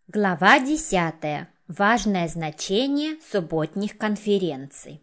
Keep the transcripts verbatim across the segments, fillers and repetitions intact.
Глава десятая. Важное значение субботних конференций.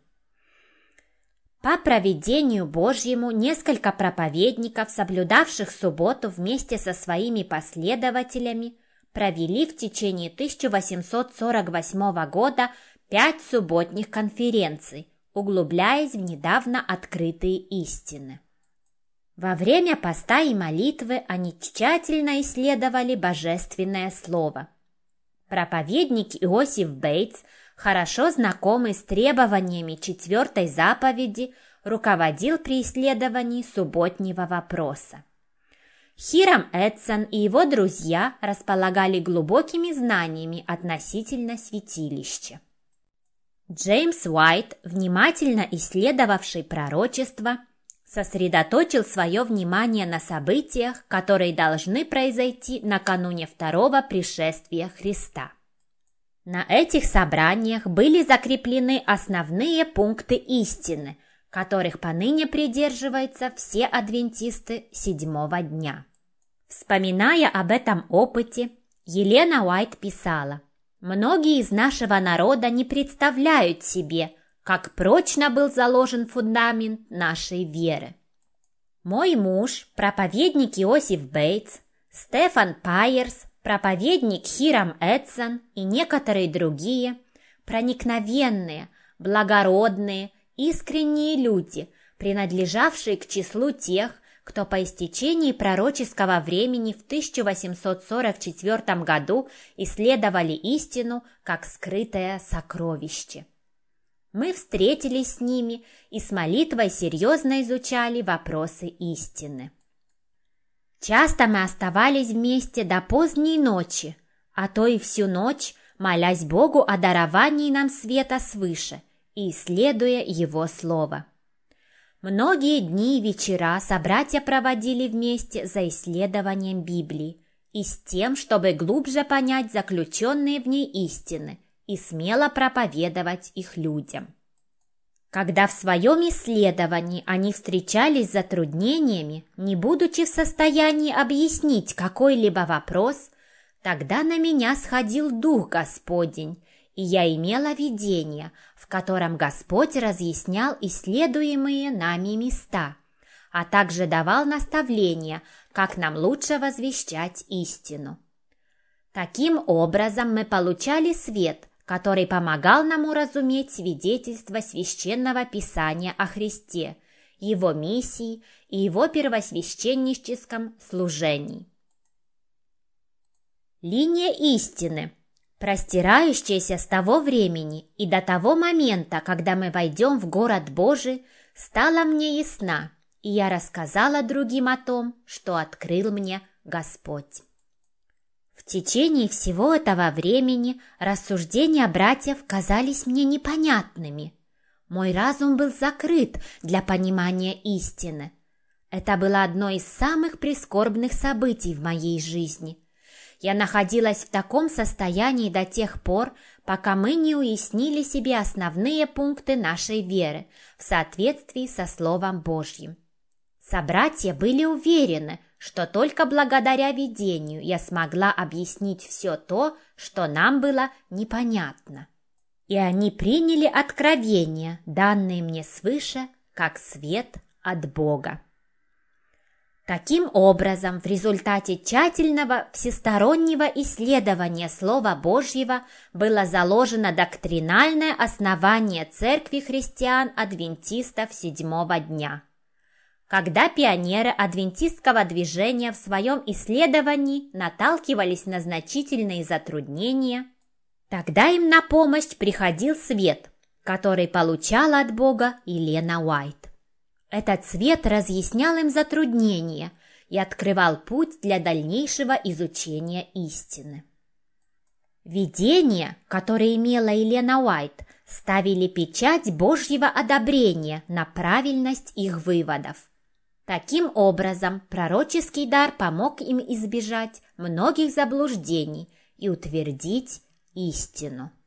По провидению Божьему несколько проповедников, соблюдавших субботу вместе со своими последователями, провели в течение тысяча восемьсот сорок восьмого года пять субботних конференций, углубляясь в недавно открытые истины. Во время поста и молитвы они тщательно исследовали Божественное Слово. Проповедник Иосиф Бейтс, хорошо знакомый с требованиями четвертой заповеди, руководил при исследовании субботнего вопроса. Хирам Эдсон и его друзья располагали глубокими знаниями относительно святилища. Джеймс Уайт, внимательно исследовавший пророчество, сосредоточил свое внимание на событиях, которые должны произойти накануне второго пришествия Христа. На этих собраниях были закреплены основные пункты истины, которых поныне придерживаются все адвентисты седьмого дня. Вспоминая об этом опыте, Елена Уайт писала: «Многие из нашего народа не представляют себе, как прочно был заложен фундамент нашей веры. Мой муж, проповедник Иосиф Бейтс, Стефан Пайерс, проповедник Хирам Эдсон и некоторые другие проникновенные, благородные, искренние люди, принадлежавшие к числу тех, кто по истечении пророческого времени в тысяча восемьсот сорок четвёртом году исследовали истину как скрытое сокровище. Мы встретились с ними и с молитвой серьезно изучали вопросы истины. Часто мы оставались вместе до поздней ночи, а то и всю ночь, молясь Богу о даровании нам света свыше и исследуя Его Слово. Многие дни и вечера собратья проводили вместе за исследованием Библии и с тем, чтобы глубже понять заключенные в ней истины и смело проповедовать их людям. Когда в своем исследовании они встречались с затруднениями, не будучи в состоянии объяснить какой-либо вопрос, тогда на меня сходил Дух Господень, и я имела видение, в котором Господь разъяснял исследуемые нами места, а также давал наставления, как нам лучше возвещать истину. Таким образом мы получали свет, который помогал нам уразуметь свидетельство Священного Писания о Христе, Его миссии и Его первосвященническом служении. Линия истины, простирающаяся с того времени и до того момента, когда мы войдем в город Божий, стала мне ясна, и я рассказала другим о том, что открыл мне Господь. В течение всего этого времени рассуждения братьев казались мне непонятными. Мой разум был закрыт для понимания истины. Это было одно из самых прискорбных событий в моей жизни. Я находилась в таком состоянии до тех пор, пока мы не уяснили себе основные пункты нашей веры в соответствии со Словом Божьим. Собратья были уверены, что только благодаря видению я смогла объяснить все то, что нам было непонятно. И они приняли откровения, данные мне свыше, как свет от Бога. Таким образом, в результате тщательного всестороннего исследования Слова Божьего было заложено доктринальное основание Церкви христиан-адвентистов седьмого дня. Когда пионеры адвентистского движения в своем исследовании наталкивались на значительные затруднения, тогда им на помощь приходил свет, который получала от Бога Елена Уайт. Этот свет разъяснял им затруднения и открывал путь для дальнейшего изучения истины. Видения, которые имела Елена Уайт, ставили печать Божьего одобрения на правильность их выводов. Таким образом, пророческий дар помог им избежать многих заблуждений и утвердить истину.